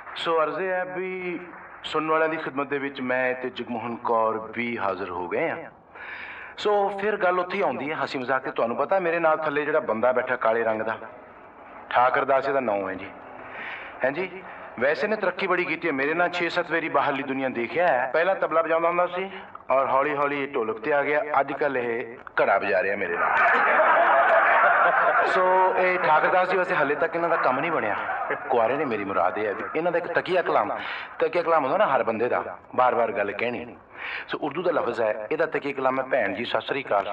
ਸੋ ਅਰਜ਼ ਹੈ ਵੀ ਸੁਣਨ ਵਾਲਿਆਂ ਦੀ ਖਿਦਮਤ ਦੇ ਵਿੱਚ ਮੈਂ ਤੇ ਜਗਮੋਹਨ ਕੌਰ ਵੀ ਹਾਜ਼ਰ ਹੋ ਗਏ ਆ। ਸੋ ਫਿਰ ਗੱਲ ਉੱਥੇ ਆਉਂਦੀ ਹੈ ਹਸੀ ਮਜ਼ਾਕ ਤੇ। ਤੁਹਾਨੂੰ ਪਤਾ ਮੇਰੇ ਨਾਲ ਥੱਲੇ ਜਿਹੜਾ ਬੰਦਾ ਬੈਠਾ ਕਾਲੇ ਰੰਗ ਦਾ, ਠਾਕਰ ਦਾਸ ਇਹਦਾ ਨਾਂ ਹੈ ਜੀ। ਹਾਂਜੀ, ਵੈਸੇ ਨੇ ਤਰੱਕੀ ਬੜੀ ਕੀਤੀ ਹੈ। ਮੇਰੇ ਨਾਲ 6-7 ਵਾਰੀ ਬਾਹਰਲੀ ਦੁਨੀਆ ਦੇਖਿਆ ਹੈ। ਪਹਿਲਾਂ ਤਬਲਾ ਵਜਾਉਂਦਾ ਹੁੰਦਾ ਸੀ ਔਰ ਹੌਲੀ ਹੌਲੀ ਢੋਲਕ ਤੇ ਆ ਗਿਆ। ਅੱਜ ਕੱਲ੍ਹ ਇਹ ਘੜਾ ਵਜਾ ਰਿਹਾ ਮੇਰੇ ਨਾਲ। ਸੋ ਇਹ ਠਾਕਰ ਦਾਸ ਜੀ ਵੈਸੇ ਹਲੇ ਤੱਕ ਇਹਨਾਂ ਦਾ ਕੰਮ ਨਹੀਂ ਬਣਿਆ। ਕੁਆਰੇ ਨੇ, ਮੇਰੀ ਮੁਰਾਦ ਇਹ ਹੈ ਵੀ ਇਹਨਾਂ ਦਾ ਇੱਕ ਤਕੀਆ ਕਲਾਮ ਹੁੰਦਾ ਨਾ ਹਰ ਬੰਦੇ ਦਾ, ਬਾਰ-ਬਾਰ ਗੱਲ ਕਹਿਣੀ। ਸੋ ਉਰਦੂ ਦਾ ਲਫ਼ਜ਼ ਹੈ, ਇਹਦਾ ਤਕੀਆ ਕਲਾਮ ਹੈ ਭੈਣ ਜੀ ਸਤਿ ਸ੍ਰੀ ਅਕਾਲ।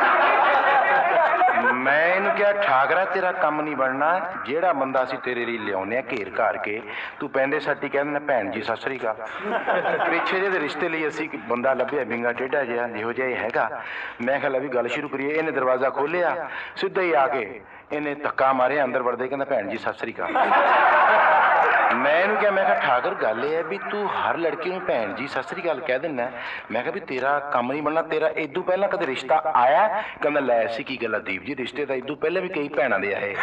ਮੈਂ ਇਹਨੂੰ ਕਿਹਾ ਠਾਕਰਾ ਤੇਰਾ ਕੰਮ ਨਹੀਂ ਬਣਨਾ। ਜਿਹੜਾ ਬੰਦਾ ਅਸੀਂ ਤੇਰੇ ਲਈ ਲਿਆਉਂਦੇ ਆ ਘੇਰ ਘਾਰ ਕੇ, ਤੂੰ ਪੈਂਦੇ ਸੱਟੀ ਕਹਿ ਦਿੰਦਾ ਭੈਣ ਜੀ ਸਤਿ ਸ੍ਰੀ ਅਕਾਲ। ਪਿੱਛੇ ਜਿਹੇ ਦੇ ਰਿਸ਼ਤੇ ਲਈ ਅਸੀਂ ਇੱਕ ਬੰਦਾ ਲੱਭਿਆ ਬਿੰਗਾ ਟੇਢਾ ਜਿਹਾ, ਜਿਹੋ ਜਿਹਾ ਇਹ ਹੈਗਾ। ਮੈਂ ਕਿਹਾ ਲੈ ਵੀ ਗੱਲ ਸ਼ੁਰੂ ਕਰੀਏ। ਇਹਨੇ ਦਰਵਾਜ਼ਾ ਖੋਲ੍ਹਿਆ, ਸਿੱਧਾ ਹੀ ਆ ਕੇ ਇਹਨੇ ਧੱਕਾ ਮਾਰਿਆ, ਅੰਦਰ ਵੜਦੇ ਕਹਿੰਦਾ ਭੈਣ ਜੀ ਸਤਿ ਸ੍ਰੀ ਅਕਾਲ। ਮੈਂ ਇਹਨੂੰ ਕਿਹਾ, ਮੈਂ ਕਿਹਾ ਠਾਕਰ ਗੱਲ ਇਹ ਹੈ ਵੀ ਤੂੰ ਹਰ ਲੜਕੀ ਨੂੰ ਭੈਣ ਜੀ ਸਤਿ ਸ੍ਰੀ ਅਕਾਲ ਕਹਿ ਦਿੰਦਾ। ਮੈਂ ਕਿਹਾ ਵੀ ਤੇਰਾ ਕੰਮ ਨਹੀਂ ਬਣਨਾ। ਤੇਰਾ ਇਦੋਂ ਪਹਿਲਾਂ ਕਦੇ ਰਿਸ਼ਤਾ ਆਇਆ? ਕਹਿੰਦਾ ਲੈ ਐਸੀ ਕੀ ਗੱਲ ਆ ਦੀਪ ਜੀ, ਰਿਸ਼ਤੇ ਤਾਂ ਇਦੋਂ ਪਹਿਲਾਂ ਵੀ ਕਈ ਭੈਣਾਂ ਦੇ ਆਏ।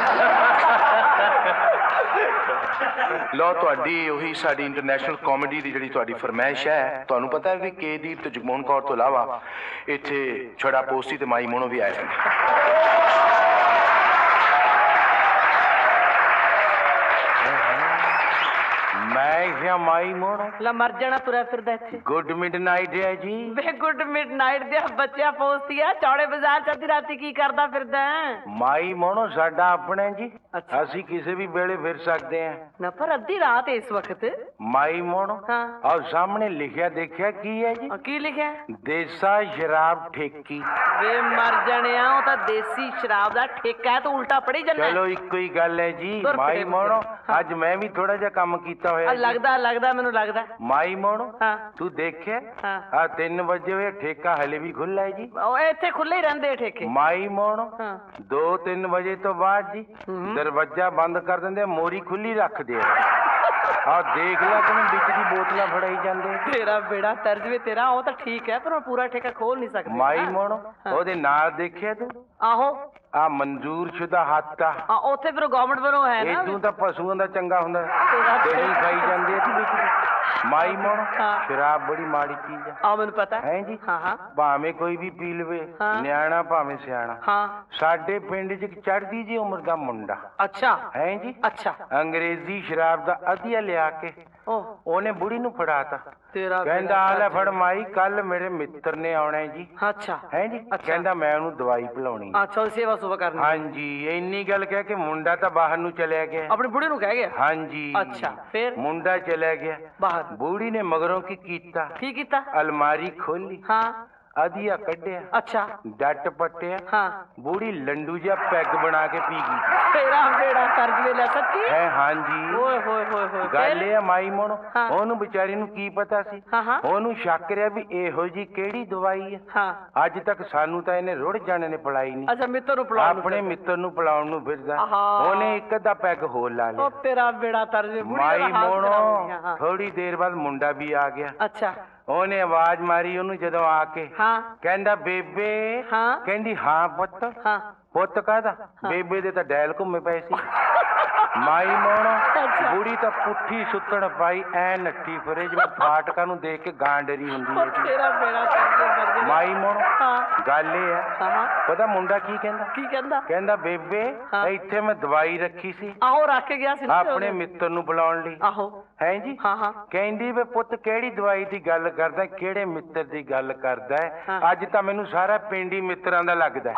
ਲੋ ਤੁਹਾਡੀ ਉਹੀ ਸਾਡੀ ਇੰਟਰਨੈਸ਼ਨਲ ਕਾਮੇਡੀ ਦੀ ਜਿਹੜੀ ਤੁਹਾਡੀ ਫਰਮਾਇਸ਼ ਹੈ। ਤੁਹਾਨੂੰ ਪਤਾ ਹੈ ਵੀ ਕੇ ਦੀਪ ਤੇ ਜਗਮੋਹਨ ਕੌਰ ਤੋਂ ਇਲਾਵਾ ਇੱਥੇ ਛੜਾ ਪੋਸਤੀ ਤੇ ਮਾਈ ਮੋਨੋ ਵੀ ਆਏ ਹਨ। ਮੈਂ ਕਿਹਾ ਮਾਈ ਮੋਨੋ ਲਾ ਮਰ ਜਾਣਾ ਤੁਰਿਆ ਫਿਰਦਾ ਇੱਥੇ। ਗੁੱਡ ਮਿਡਨਾਈਟ ਹੈ ਜੀ। ਵੇ ਗੁੱਡ ਮਿਡਨਾਈਟ ਦੇ ਬੱਚਿਆ ਪੋਸਤੀਆ ਚੌੜੇ ਬਾਜ਼ਾਰ ਚ ਅੱਧੀ ਰਾਤੀ ਕੀ ਕਰਦਾ ਫਿਰਦਾ? ਮਾਈ ਮੋਨੋ ਸਾਡਾ ਆਪਣੇ ਜੀ, ਅਸੀਂ ਕਿਸੇ ਵੀ ਵੇਲੇ ਫਿਰ ਸਕਦੇ ਹਾਂ ਨਾ। ਪਰ ਅੱਧੀ ਰਾਤ ਇਸ ਵਕਤ ਮਾਈ ਮੋਨੋ। ਹਾਂ। ਔਰ ਸਾਹਮਣੇ ਲਿਖਿਆ ਦੇਖਿਆ ਕੀ ਹੈ ਜੀ? ਕੀ ਲਿਖਿਆ? ਦੇਸਾ ਸ਼ਰਾਬ ਠੇਕੀ। ਵੇ ਮਰ ਜਾਣਿਆ, ਉਹ ਤਾਂ ਦੇਸੀ ਸ਼ਰਾਬ ਦਾ ਠੇਕਾ ਹੈ, ਤੂੰ ਉਲਟਾ ਪੜੀ ਜਾਂਦਾ। ਚਲੋ ਇੱਕੋ ਹੀ ਗੱਲ ਹੈ ਜੀ ਮਾਈ ਮੋਨੋ। ਅੱਜ ਮੈਂ ਵੀ ਥੋੜਾ ਜਿਹਾ ਕੰਮ ਕੀਤਾ ਹੋਇਆ। ਲੱਗਦਾ ਮੈਨੂੰ ਲੱਗਦਾ। ਮਾਈ ਮੋਨੋ ਹਾਂ। ਤੂੰ ਦੇਖਿਆ ਹਾਂ। 3 ਵਜੇ ਹੋਏ, ਠੇਕਾ ਹਲੇ ਵੀ ਖੁੱਲਾ ਹੈ ਜੀ। ਉਹ ਇੱਥੇ ਖੁੱਲੇ ਹੀ ਰਹਿੰਦੇ ਠੇਕੇ। ਮਾਈ ਮੋਨੋ ਹਾਂ। 2-3 ਵਜੇ ਤੋਂ ਬਾਅਦ ਜੀ ਦਰਵਾਜ਼ਾ ਬੰਦ ਕਰ ਦਿੰਦੇ, ਮੋਰੀ ਖੁੱਲੀ ਰੱਖਦੇ ਆ। ਆਹ ਦੇਖ ਲੈ ਤੈਨੂੰ ਵਿੱਚ ਦੀ ਬੋਤਲਾਂ ਫੜਾਈ ਜਾਂਦੇ। ਤੇਰਾ ਬੇੜਾ ਤਰਜ ਵੀ ਤੇਰਾ, ਉਹ ਤਾਂ ਠੀਕ ਹੈ ਪਰ ਉਹ ਪੂਰਾ ਠੇਕਾ ਖੋਲ ਨਹੀਂ ਸਕਦੇ। ਮਾਈ ਮੋਨੋ ਉਹਦੇ ਨਾਲ ਦੇਖਿਆ ਤੂੰ? ਆਹੋ ਆ ਮਨਜ਼ੂਰ ਸ਼ੁਦਾ ਹੱਥ ਆ। ਉੱਥੇ ਫਿਰ ਗਵਰਨਮੈਂਟ ਵੱਲੋਂ ਹੈ ਨਾ। ਇਦੋਂ ਤਾਂ ਪਸ਼ੂਆਂ ਦਾ ਚੰਗਾ ਹੁੰਦਾ, ਦਹੀਂ ਖਾਈ ਜਾਂਦੇ ਆ ਵਿੱਚ। ਮਾਈ ਮੋਨੋ ਸ਼ਰਾਬ ਬੜੀ ਮਾੜੀ ਚੀਜ਼ ਆ। ਆ ਮੈਨੂੰ ਪਤਾ ਹੈ ਜੀ। ਹਾਂ। ਭਾਵੇਂ ਕੋਈ ਵੀ ਪੀ ਲਵੇ, ਨਿਆਣਾ ਭਾਵੇਂ ਸਿਆਣਾ। ਹਾਂ। ਸਾਡੇ ਪਿੰਡ 'ਚ ਚੜ੍ਹਦੀ ਜੀ ਉਮਰ ਦਾ ਮੁੰਡਾ। ਅੱਛਾ ਹੈ ਜੀ। ਅੱਛਾ। ਅੰਗਰੇਜ਼ੀ ਸ਼ਰਾਬ ਦਾ ਅਧੀਆ ਲਿਆ ਕੇ ਉਹਨੇ ਬੁੜੀ ਨੂੰ ਫੜਾਤਾ। ਤੇਰਾ ਕਹਿੰਦਾ ਆ ਲੈ ਫੜ ਮਾਈ, ਕੱਲ ਮੇਰੇ ਮਿੱਤਰ ਨੇ ਆਉਣਾ ਜੀ। ਅੱਛਾ। ਹੈ ਜੀ। ਕਹਿੰਦਾ ਮੈਂ ਉਹਨੂੰ ਦਵਾਈ ਪਿਲਾਉਣੀ। ਅੱਛਾ, ਸੇਵਾ ਸੁਭਾ ਕਰਨੀ। ਹਾਂਜੀ, ਇੰਨੀ ਗੱਲ ਕਹਿ ਕੇ ਮੁੰਡਾ ਤਾਂ ਬਾਹਰ ਨੂੰ ਚਲਿਆ ਗਿਆ। ਆਪਣੀ ਬੁੜੀ ਨੂੰ ਕਹਿ ਗਿਆ? ਹਾਂਜੀ। ਅੱਛਾ, ਫਿਰ ਮੁੰਡਾ ਚਲਿਆ ਗਿਆ ਬਾਹਰ। ਬੁੜੀ ਨੇ ਮਗਰੋਂ ਕੀ ਕੀਤਾ? ਕੀ ਕੀਤਾ? ਅਲਮਾਰੀ ਖੋਲੀ, ਹਾਂ। ਅਧੀਆ ਕੱਢਿਆ। ਅੱਛਾ। ਡੱਟ ਪੱਟਿਆ। ਹਾਂ। ਬੁੜੀ ਲੰਡੂ ਜਿਹਾ ਪੈਗ ਬਣਾ ਕੇ ਪੀ ਗਈ। ਤੇਰਾ ਬੇੜਾ ਤਰਜ ਵੇ ਲੈ ਸੱਚੀ ਹੈ। ਹਾਂਜੀ। ਓਏ ਹੋਏ ਹੋਏ ਹੋਏ। ਗੱਲ ਇਹ ਆ ਮਾਈ ਮੋਨੋ, ਉਹਨੂੰ ਵਿਚਾਰੀ ਨੂੰ ਕੀ ਪਤਾ ਸੀ? ਉਹਨੂੰ ਸ਼ੱਕ ਰਿਹਾ ਵੀ ਇਹੋ ਜੀ ਕਿਹੜੀ ਦਵਾਈ ਹੈ। ਹਾਂ। ਅੱਜ ਤੱਕ ਸਾਨੂੰ ਤਾਂ ਇਹਨੇ ਰੁੜ ਜਾਣੇ ਨੇ ਪਿਲਾਈ ਨਹੀਂ। ਅੱਛਾ, ਮਿੱਤਰ ਨੂੰ ਪਿਲਾਉਣ ਨੂੰ? ਆਪਣੇ ਮਿੱਤਰ ਨੂੰ ਪਿਲਾਉਣ ਨੂੰ ਫਿਰਦਾ। ਉਹਨੇ ਇੱਕ ਅੱਧਾ ਪੈਗ ਹੋਰ ਲਾ ਲਿਆ। ਉਹ ਤੇਰਾ ਬੇੜਾ ਤਰਜ ਵੇ। ਮਾਈ ਮੋਨੋ ਥੋੜੀ ਦੇਰ ਬਾਅਦ ਮੁੰਡਾ ਵੀ ਆ ਗਿਆ। ਅੱਛਾ। ਉਹਨੇ ਆਵਾਜ਼ ਮਾਰੀ ਉਹਨੂੰ ਜਦੋਂ ਆ ਕੇ। ਹਾਂ। ਕਹਿੰਦਾ ਬੇਬੇ। ਹਾਂ। ਕਹਿੰਦੀ ਹਾਂ ਪੁੱਤ। ਹਾਂ। ਪੁੱਤ ਕਾਹਦਾ? ਬੇਬੇ ਦੇ ਤਾਂ ਡੈਲ ਘੁੰਮੇ ਪਏ ਸੀ। ਮਾਈ ਮੋਨੋ ਬੁੜੀ ਤਾਂ ਪੁੱਠੀ ਸੁੱਤਣ ਪਾਈ, ਐ ਨੱਠੀ ਫਿਰੇ ਜਿਵੇਂ ਫਾਟਕਾਂ ਨੂੰ ਦੇਖ ਕੇ ਗਾਂ ਡਰੀ ਹੁੰਦੀ ਹੈ। ਤੇਰਾ ਬੇੜਾ ਤਰਜ ਮਾਈ ਮੋਨੋ ਗੱਲ ਇਹ ਹੈ, ਪਤਾ ਮੁੰਡਾ ਕੀ ਕਹਿੰਦਾ? ਕੀ ਕਹਿੰਦਾ? ਕਹਿੰਦਾ ਬੇਬੇ ਇੱਥੇ ਮੈਂ ਦਵਾਈ ਰੱਖੀ ਸੀ। ਆਹੋ ਰੱਖ ਕੇ ਗਿਆ ਸੀ ਆਪਣੇ ਮਿੱਤਰ ਨੂੰ ਬੁਲਾਉਣ ਲਈ। ਆਹੋ। ਹੈ ਜੀ। ਕਹਿੰਦੀ ਵੇ ਪੁੱਤ ਕਿਹੜੀ ਦਵਾਈ ਦੀ ਗੱਲ ਕਰਦਾ, ਕਿਹੜੇ ਮਿੱਤਰ ਦੀ ਗੱਲ ਕਰਦਾ? ਅੱਜ ਤਾਂ ਮੈਨੂੰ ਸਾਰਾ ਪਿੰਡ ਹੀ ਮਿੱਤਰਾਂ ਦਾ ਲੱਗਦਾ।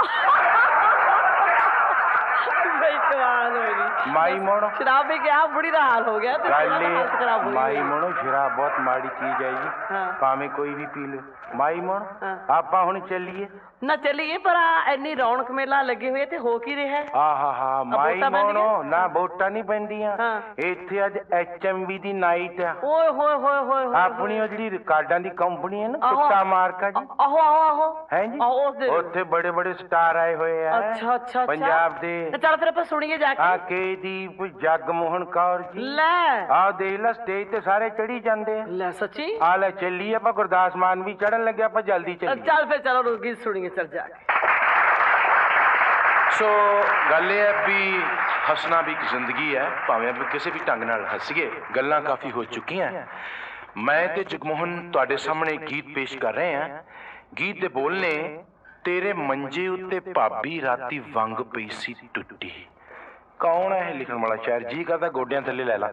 ਮਾਈ ਮੋਨੋ ਸ਼ਰਾਬ ਵੀ ਗਿਆ, ਬੁੜੀ ਦਾ ਹਾਲ ਹੋ ਗਿਆ। ਮਾਈ ਮੋਨੋ ਸ਼ਰਾਬ ਬਹੁਤ ਮਾੜੀ ਚੀਜ਼ ਹੈ ਜੀ, ਭਾਵੇਂ ਕੋਈ ਵੀ ਪੀ ਲੇ। ਮਾਈ ਮੋਨੋ ਆਪਾਂ ਹੁਣ ਚੱਲੀਏ ਨਾ? ਚੱਲੀਏ, ਪਰ ਇੰਨੀ ਰੌਣਕ ਮੇਲਾ ਲੱਗੇ ਹੋਏ ਤੇ ਹੋ ਕੀ ਰਿਹਾ? ਆਹਾ ਮਾਈ ਮੋਨੋ ਨਾ ਵੋਟਾਂ ਨਹੀਂ ਪੈਂਦੀਆਂ ਇੱਥੇ। ਅੱਜ HMV ਦੀ ਨਾਈਟ ਆ। ਓਏ ਹੋਏ ਹੋਏ ਹੋਏ। ਆਪਣੀ ਉਹ ਜਿਹੜੀ ਰਿਕਾਰਡਾਂ ਦੀ ਕੰਪਨੀ ਹੈ ਨਾ, ਟੁੱਟਾ ਮਾਰਕਾ ਜੀ। ਆਹੋ ਆਹੋ। ਹੈ ਜੀ। ਉੱਥੇ ਬੜੇ ਬੜੇ ਸਟਾਰ ਆਏ ਹੋਏ ਆ। ਅੱਛਾ ਅੱਛਾ। ਪੰਜਾਬ ਦੇ। ਚੱਲ ਫਿਰ ਆਪਾਂ ਸੁਣੀਏ ਜਾ ਕੇ। ਕੇਦੀਪ ਜਗਮੋਹਨ ਕੌਰ ਜੀ। ਲੈ ਆਹ ਦੇਖ ਲੈ ਸਟੇਜ ਤੇ ਸਾਰੇ ਚੜੀ ਜਾਂਦੇ ਆ। ਲੈ ਸੱਚੀ? ਆ ਲੈ ਚੱਲੀਏ ਆਪਾਂ, ਗੁਰਦਾਸ ਮਾਨ ਵੀ ਚੜਨ ਲੱਗਿਆ, ਆਪਾਂ ਜਲਦੀ ਚੱਲੀਏ। ਚੱਲ ਫਿਰ ਚਲੋ ਗੀਤ ਸੁਣੀਏ, ਚੱਲ ਜਾ ਕੇ। ਸੋ ਗੱਲ ਇਹ ਹੈ ਵੀ ਹੱਸਣਾ ਵੀ ਇੱਕ ਜ਼ਿੰਦਗੀ ਹੈ, ਭਾਵੇਂ ਆਪਾਂ ਕਿਸੇ ਵੀ ਢੰਗ ਨਾਲ ਹੱਸੀਏ। ਗੱਲਾਂ ਕਾਫੀ ਹੋ ਚੁੱਕੀਆਂ। ਮੈਂ ਤੇ ਜਗਮੋਹਨ ਤੁਹਾਡੇ ਸਾਹਮਣੇ ਗੀਤ ਪੇਸ਼ ਕਰ ਰਹੇ ਹਾਂ। ਗੀਤ ਦੇ ਬੋਲ ਨੇ, ਤੇਰੇ ਮੰਜੇ ਉੱਤੇ ਭਾਬੀ ਰਾਤੀ ਵੰਗ ਪਈ ਸੀ ਟੁੱਟੀ। ਕੌਣ ਹੈ ਇਹ ਲਿਖਣ ਵਾਲਾ? ਸ਼ਾਇਰ ਜੀ ਕਰਦਾ ਗੋਡਿਆਂ ਥੱਲੇ ਲੈ ਲਾ।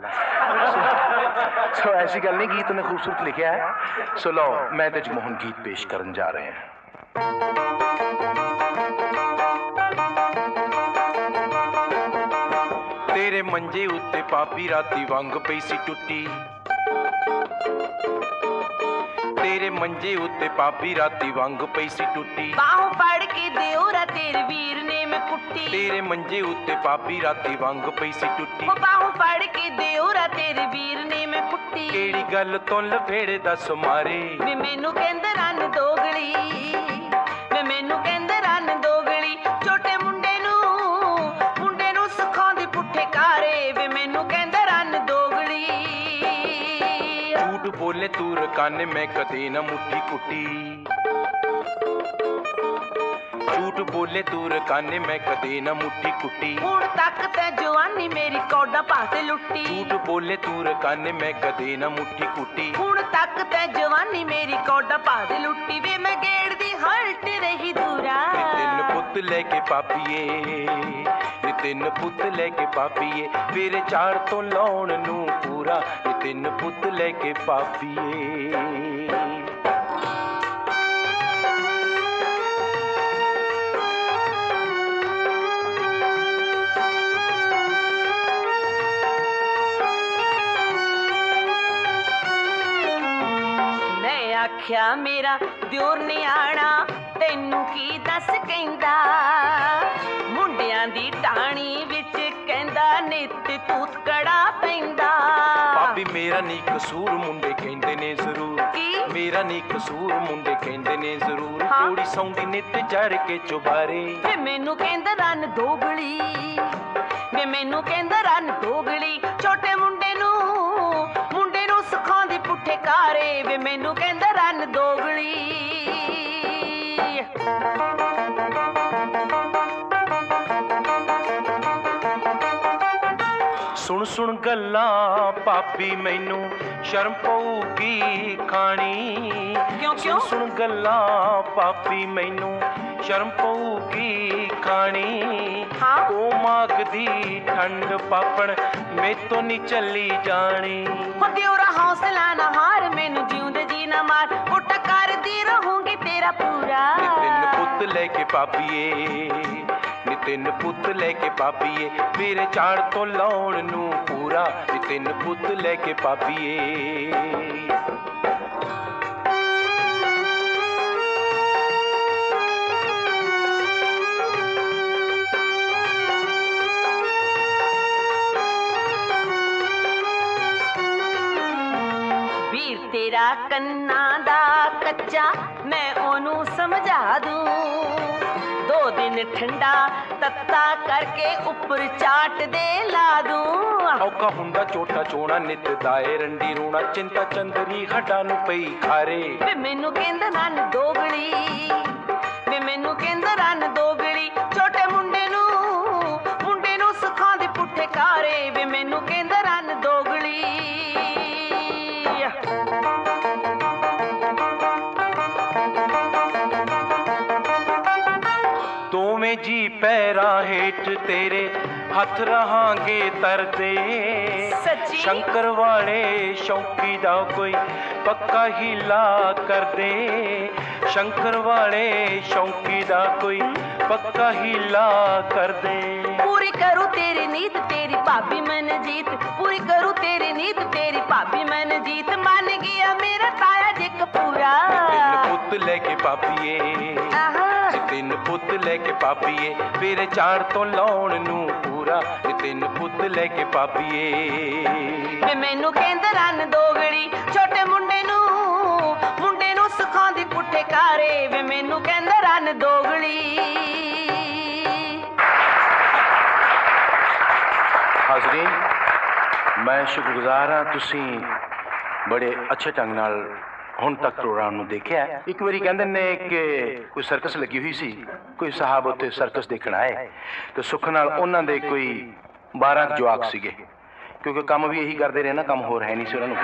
ਸੋ ਐਸੀ ਗੱਲ ਨਹੀਂ, ਗੀਤ ਨੇ ਖੂਬਸੂਰਤ ਲਿਖਿਆ ਹੈ। ਸੋ ਲਓ, ਮੈਂ ਤੇ ਜਗਮੋਹਨ ਗੀਤ ਪੇਸ਼ ਕਰਨ ਜਾ ਰਹੇ ਹਾਂ। ਤੇਰੇ ਮੰਜੇ ਉੱਤੇ ਭਾਬੀ ਰਾਤੀ ਵੰਗ ਪਈ ਸੀ ਟੁੱਟੀ। ਤੇਰੇ ਮੰਜੇ ਉੱਤੇ ਭਾਬੀ ਰਾਤੀ ਵੰਗ ਪਈ ਸੀ ਟੁੱਟੀ। ਬਾਹੋਂ ਫੜ ਕੇ ਦਿਓਰਾ ਤੇਰੇ ਵੀਰ ਨੇ ਮੈਂ ਕੁੱਟੀ। ਤੇਰੇ ਮੰਜੇ ਉੱਤੇ ਭਾਬੀ ਰਾਤੀ ਵੰਗ ਪਈ ਸੀ ਟੁੱਟੀ। ਉਹ ਬਾਹੋਂ ਫੜ ਕੇ ਦਿਓਰਾ ਤੇਰੇ ਵੀਰ ਨੇ ਮੈਂ ਕੁੱਟੀ। ਕਿਹੜੀ ਗੱਲ ਤੋਂ ਲਫੇੜੇ ਦੱਸ ਮਾਰੇ ਵੇ ਮੈਨੂੰ ਕਹਿੰਦੇ ਰੰਨ ਦੋਗਲੀ, ਵੇ ਮੈਨੂੰ ਕਹਿੰਦੇ ਰੰਨ ਦੋਗਲੀ। ਛੋਟੇ ਮੁੰਡੇ ਨੂੰ ਸਿਖਾਉਂਦੀ ਪੁੱਠੇ ਕਾਰੇ। ਵੇ ਮੈਨੂੰ ਕਹਿੰਦੇ ਰੰਨ ਦੋਗਲੀ। ਝੂਠ ਬੋਲੇ ਤੂੰ ਰਕਾਨੇ, ਮੈਂ ਕਦੇ ਨਾ ਮੁੱਠੀ ਕੁੱਟੀ। ਝੂਠ ਬੋਲੇ ਤੂੰ ਰਕਾਨੇ, ਮੈਂ ਕਦੇ ਨਾ ਮੁੱਠੀ ਕੁੱਟੀ। ਹੁਣ ਤੱਕ ਤੇ ਜਵਾਨੀ ਮੇਰੀ ਕੌਡਾ ਪਾਸੇ ਲੁੱਟੀ। ਝੂਠ ਬੋਲੇ ਤੂੰ ਰਕਾਨੇ, ਮੈਂ ਕਦੇ ਨਾ ਮੁੱਠੀ ਕੁੱਟੀ। ਹੁਣ ਤੱਕ ਤੇ ਜਵਾਨੀ ਮੇਰੀ ਕੌਡਾ ਪਾਸੇ ਲੁੱਟੀ। ਵੇ ਮੈਂ ਗੇੜਦੀ ਹਲਟ ਰਹੀ ਦੂਰਾ। ਤਿੰਨ ਪੁੱਤ ਲੈ ਕੇ ਪਾਪੀਏ, ਤਿੰਨ ਪੁੱਤ ਲੈ ਕੇ ਪਾਪੀਏ। ਮੇਰੇ ਚਾਰ ਤੋਂ ਲਾਉਣ ਨੂੰ ਪੂਰਾ। ਤਿੰਨ ਪੁੱਤ ਲੈ ਕੇ ਪਾਪੀਏ। ਮੈਂ ਆਖਿਆ ਮੇਰਾ ਦਿਓਰ ਨਿਆਣਾ, ਤੈਨੂੰ ਕੀ ਦੱਸ ਕਹਿੰਦਾ। ਮੁੰਡਿਆਂ ਦੀ ਟਾਣੀ ਵਿੱਚ ਕਹਿੰਦਾ ਨਿੱਤ ਤੂਤ ਕੜਾ ਪੈਂਦਾ। ਭਾਬੀ ਮੇਰਾ ਨੀ ਕਸੂਰ, ਮੁੰਡੇ ਕਹਿੰਦੇ ਨੇ ਜ਼ਰੂਰ। ਕੀ? ਮੇਰਾ ਨੀ ਕਸੂਰ, ਮੁੰਡੇ ਕਹਿੰਦੇ ਨੇ ਜ਼ਰੂਰ। ਹਾਂ? ਥੋੜੀ ਸੌਂਦੀ ਨਿੱਤ ਜੜ ਕੇ ਚੁਬਾਰੇ। ਵੇ ਮੈਨੂੰ ਕਹਿੰਦਾ ਰੰਨ ਦੋਗਲੀ, ਵੇ ਮੈਨੂੰ ਕਹਿੰਦਾ ਰੰਨ ਦੋਗਲੀ। ਛੋਟੇ ਮੁੰਡੇ ਨੂੰ ਸਿਖਾਉਂਦੀ ਪੁੱਠੇ ਕਾਰੇ। ਵੇ ਮੈਨੂੰ ਕਹਿੰਦਾ ਰੰਨ ਦੋਗਲੀ। ਸੁਣ ਸੁਣ ਗੱਲਾਂ ਭਾਬੀ ਮੈਨੂੰ ਸ਼ਰਮ ਪਊਗੀ ਖਾਣੀ। ਕਿਉਂ? ਸੁਣ ਗੱਲਾਂ ਭਾਬੀ ਮੈਨੂੰ ਸ਼ਰਮ ਪਊਗੀ ਖਾਣੀ। ਹਾਂ? ਉਹ ਮਾਗਦੀ ਠੰਡ ਪਾਪਣ ਮੇਤੋਂ ਨੀ ਚੱਲੀ ਜਾਣੀ। ਹੋ ਦਿਓਰਾ ਹੌਸਲਾ ਨਾ ਹਾਰ, ਮੈਨੂੰ ਜਿਉਂਦੇ ਜੀ ਨਾ ਮਾਰ। ਪੁੱਟ ਕਰਦੀ ਰਹੂੰਗੀ ਤੇਰਾ ਪੂਰਾ। ਤਿੰਨ ਪੁੱਤ ਲੈ ਕੇ ਪਾਪੀਏ, ਤਿੰਨ ਪੁੱਤ ਲੈ ਕੇ ਪਾਪੀਏ। ਮੇਰੇ ਚਾਰ ਤੋਂ ਲਾਉਣ ਨੂੰ ਪੂਰਾ। ਤਿੰਨ ਪੁੱਤ ਲੈ ਕੇ ਪਾਪੀਏ। ਵੀਰ ਤੇਰਾ ਕੰਨਾਂ ਦਾ ਕੱਚਾ, ਮੈਂ ਉਹਨੂੰ ਸਮਝਾ ਦੂੰ। 2 ਦਿਨ ਠੰਡਾ ਤੱਤਾ ਕਰਕੇ ਉੱਪਰ ਚਾਟ ਦੇ ਲਾ ਦੂੰ। ਔਖਾ ਹੁੰਦਾ ਛੋਟਾ ਚੋਣਾ, ਨਿੱਤ ਦਾਏ ਰੰਡੀ ਰੋਣਾ। ਚਿੰਤਾ ਚੰਦਰੀ ਹੱਡਾਂ ਨੂੰ ਪਈ ਖਾਰੇ। ਵੇ ਮੈਨੂੰ ਕਹਿੰਦਾ ਰੰਨ ਦੋਗਲੀ, ਵੇ ਮੈਨੂੰ ਕਹਿੰਦਾ ਰੰਨ ਦੋਗਲੀ। ਛੋਟੇ ਮੁੰਡੇ ਨੂੰ ਸਿਖਾਉਂਦੀ ਪੁੱਠੇ ਕਾਰੇ। ਵੇ ਮੈਨੂੰ ਕਹਿੰਦਾ ਰੰਨ ਦੋਗਲੀ। ਦੋਵੇਂ ਜੀ ਪੈਰਾਂ ਹੇਠ ਤੇਰੇ ਹੱਥ ਰਹਾਂਗੇ ਤਰਦੇ। ਸੱਚੀ? ਸ਼ੰਕਰ ਵਾਲੇ ਸ਼ੌਕੀ ਦਾ ਕੋਈ ਪੱਕਾ ਹੀਲਾ ਕਰਦੇ। ਸ਼ੰਕਰ ਵਾਲੇ ਸ਼ੌਕੀ ਦਾ ਕੋਈ ਪੱਕਾ ਹੀਲਾ ਕਰਦੇ। ਪੂਰੀ ਕਰੂ ਤੇਰੀ ਨੀਤ ਤੇਰੀ ਭਾਬੀ ਮਨਜੀਤ। ਪੂਰੀ ਕਰੂ ਤੇਰੀ ਨੀਤ ਤੇਰੀ ਭਾਬੀ ਮਨਜੀਤ। ਮੰਨ ਗਿਆ ਮੇਰਾ ਤਾਇਆ ਜੀ ਕਪੂਰਾ। ਤਿੰਨ ਪੁੱਤ ਲੈ ਕੇ ਪਾਪੀਏ, ਆਹਾ। ਤਿੰਨ ਪੁੱਤ ਲੈ ਕੇ ਪਾਪੀਏ। ਮੇਰੇ ਚਾਰ ਤੋਂ ਲਾਉਣ ਨੂੰ ਪੂਰਾ। ਤਿੰਨ ਪੁੱਤ ਲੈ ਕੇ ਪਾਪੀਏ। ਵੇ ਮੈਨੂੰ ਕਹਿੰਦਾ ਰੰਨ ਦੋਗਲੀ। ਛੋਟੇ ਮੁੰਡੇ ਨੂੰ ਸਿਖਾਉਂਦੀ ਪੁੱਠੇ ਕਾਰੇ। ਵੇ ਮੈਨੂੰ ਕਹਿੰਦਾ ਰੰਨ ਦੋਗਲੀ। ਹਾਜ਼ਰੀਨ, ਮੈਂ ਸ਼ੁਕਰਗੁਜ਼ਾਰ ਹਾਂ, ਤੁਸੀਂ ਬੜੇ ਅੱਛੇ ਢੰਗ ਨਾਲ ਹੁਣ ਤੱਕ ਪ੍ਰੋਗਰਾਮ ਨੂੰ ਦੇਖਿਆ। ਇੱਕ ਵਾਰੀ ਕਹਿੰਦੇ ਨੇ ਕਿ ਕੋਈ ਸਰਕਸ ਲੱਗੀ ਹੋਈ ਸੀ, ਕੋਈ ਸਾਹਬ ਉੱਤੇ ਸਰਕਸ ਦੇਖਣ ਆਏ ਤੇ ਸੁੱਖ ਨਾਲ ਉਹਨਾਂ ਦੇ ਕੋਈ 12 ਕੁ ਜਵਾਕ ਸੀਗੇ, ਕਿਉਂਕਿ ਕੰਮ ਵੀ ਇਹੀ ਕਰਦੇ ਰਹੇ ਨਾ, ਕੰਮ ਹੋਰ ਹੈ ਨਹੀਂ ਸੀ ਉਹਨਾਂ ਨੂੰ।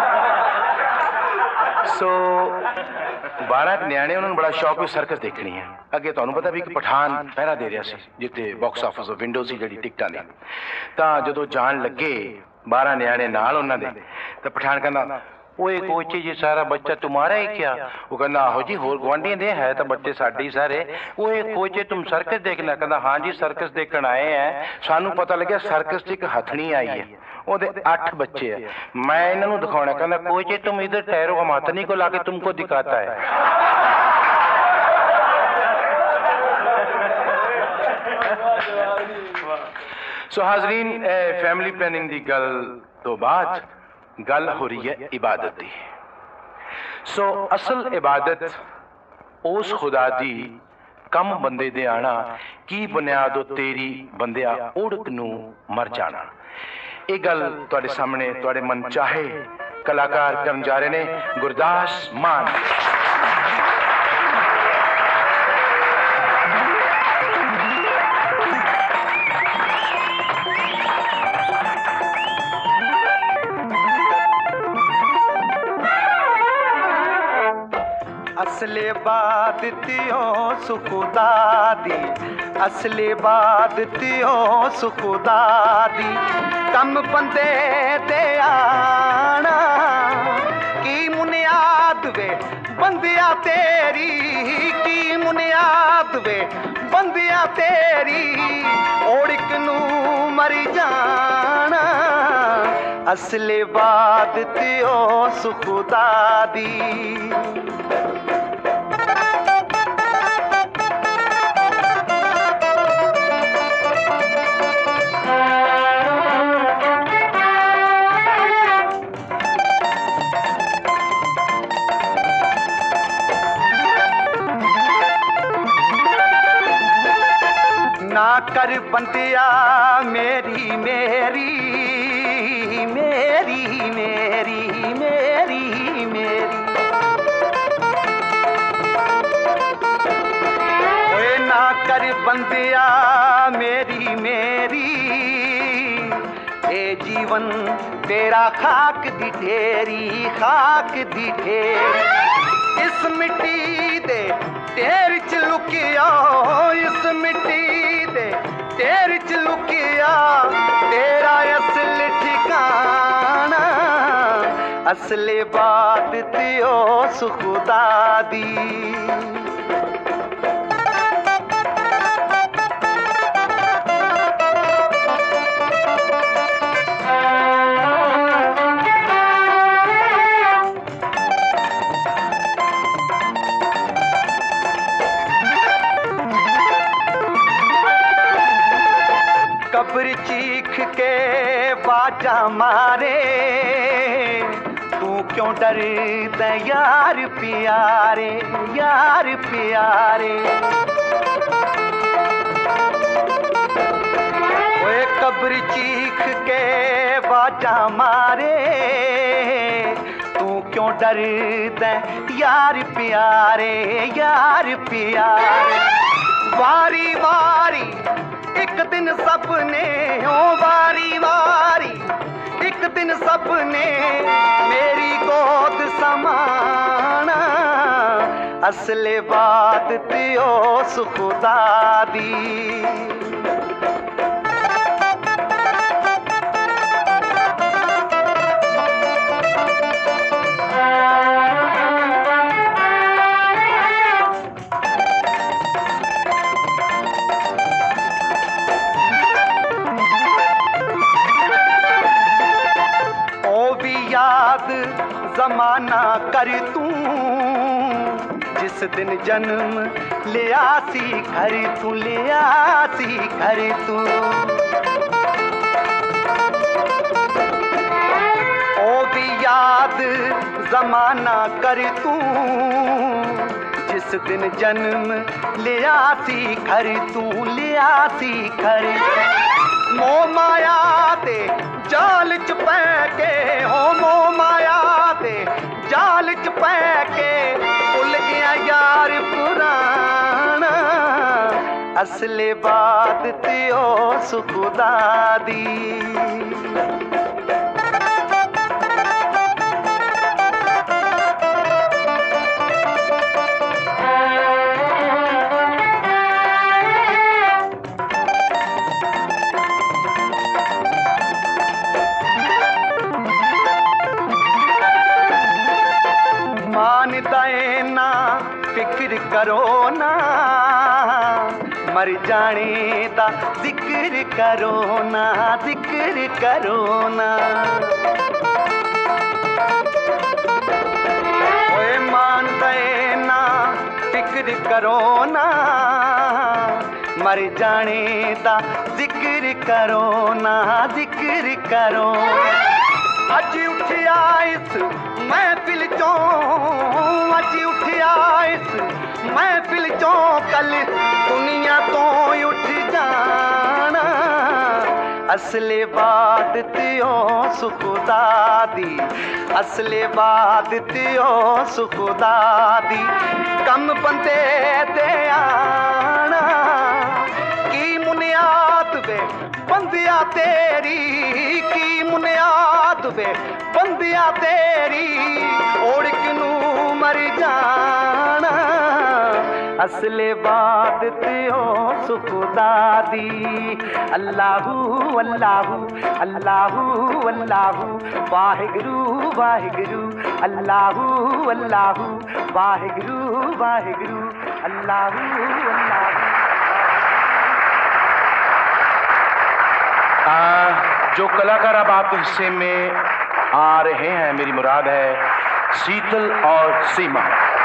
ਸੋ 12 ਕੁ ਨਿਆਣੇ, ਉਹਨਾਂ ਨੂੰ ਬੜਾ ਸ਼ੌਕ ਵੀ ਸਰਕਸ ਦੇਖਣੀ ਹੈ। ਅੱਗੇ ਤੁਹਾਨੂੰ ਪਤਾ ਵੀ ਇੱਕ ਪਠਾਨ ਪਹਿਰਾ ਦੇ ਰਿਹਾ ਸੀ, ਜਿੱਥੇ ਬਾਕਸ ਆਫਿਸ ਵਿੰਡੋ ਸੀ ਜਿਹੜੀ ਟਿਕਟਾਂ ਦੀ। ਤਾਂ ਜਦੋਂ ਜਾਣ ਲੱਗੇ 12 ਨਿਆਣੇ ਨਾਲ ਉਹਨਾਂ ਦੇ, ਤਾਂ ਪਠਾਨ ਕਹਿੰਦਾ, ओए कोचे ये सारा बच्चा तुम्हारा ही क्या? वो कहना आहो जी, होर गुआंढियों दे है तो बच्चे साडे ही सारे। ओए कोचे तुम सर्कस देखना? कहना हाँ जी सर्कस देखण आए हैं, सानू पता लगे सर्कस च एक हथनी आई है, ओदे 8 बच्चे है, मैं इन्हां नूं दिखाउणा। कहना कोचे तुम इधर ठहरो, हम हथनी को लाके तुमको दिखाता है। सो हाजरीन, फैमिली प्लानिंग दी गल तो बाद गल हो रही है इबादत दी। सो असल इबादत उस खुदा दी कम बंदे दे आना की बुनियादो तेरी बंदिया उड़क नू मर जाना। ये गल तुहाडे सामने तुहाडे मन चाहे कलाकार करन जा रहे ने गुरदास मान। असले बादतियों सुखुदादी, असले बादतियों सुखुदादी, कम बंदे दे आना की मुनियाद वे बंदिया तेरी, की मुनियाद वे बंदिया तेरी, ओड़क नू मरी जाना। असले बादतियों सुखुदादी। ना कर बंदिया मेरी मेरी मेरी मेरी मेरी मेरी, ओए ना कर बंदिया मेरी मेरी, ए जीवन तेरा खाक दी ढेरी, खाक दी ढेरी। इस मिट्टी दे ढेर च लुकिया, इस मिट्टी दे ढेर च लुकिया, तेरा असल ठिकाना। असले बादतियो सुखुदादी। कब्र चीख के बाजा मारे, तू क्यों डरता यार प्यारे, यार प्यारे। ओए कब्र चीख के बाजा मारे, तू क्यों डरता यार प्यारे, यार प्यारे। वारी वारी एक दिन सबने, ओ वारी वारी एक दिन सबने मेरी गोद समाना। असले बादतियो सुखुदादी। जमाना कर तू जिस दिन जन्म ले आसी घर तू, ले आसी घर तू। ओ भी याद जमाना कर तू जिस दिन जन्म ले आसी घर तू, ले आसी घर। मोह माया दे जाल च पै के, हो मोह माया दे जाल च पै के, भुल गया यार पुराना। असले बात त्यो सुखुदा दी। फिक्र करो ना मर जाने दा जिक्र करो ना, जिक्र करो ना। ओए मान दे ना फिक्र करो ना मर जाने दा जिक्र करो ना, जिक्र करो। अज उठिया इस महफिल चों, अज उठिया इस महफिल चों कल दुनिया तो उठ जाना। असले बात त्यो सुखुदा दी, असले बात त्यो सुखुदा दी। कम बंदे दे आना की मुनियाद वे बंदिया तेरी, की मुनियाद वे बंदिया तेरी। ओढ़ नू मर जाना असले बात त्यो सुखुदा दी। अल्लाहू अल्लाहू अल्लाहू अल्लाहू वाहिगुरु वाहिगुरु, अल्लाहू अल्लाहू वाहिगुरु वाहिगुरु, अल्लाहू अल्लाहू। जो कलाकार अब आपके हिस्से में आ रहे हैं, मेरी मुराद है शीतल और सीमा।